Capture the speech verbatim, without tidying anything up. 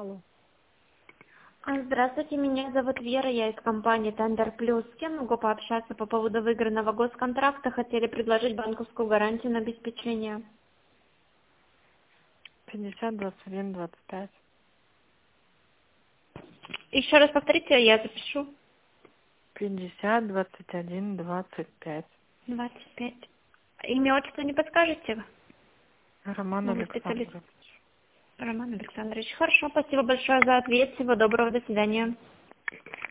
Алло. А, Здравствуйте, меня зовут Вера, я из компании Tender Plus. С кем могу пообщаться по поводу выигранного госконтракта? Хотели предложить банковскую гарантию на обеспечение. пятьдесят, двадцать один, двадцать пять. Еще раз повторите, я запишу. пятьдесят, двадцать один, двадцать пять. двадцать пять. Имя, отчество не подскажете? Роман Новый специалист. Александрович. Роман Александрович. Хорошо, спасибо большое за ответ. Всего доброго, до свидания.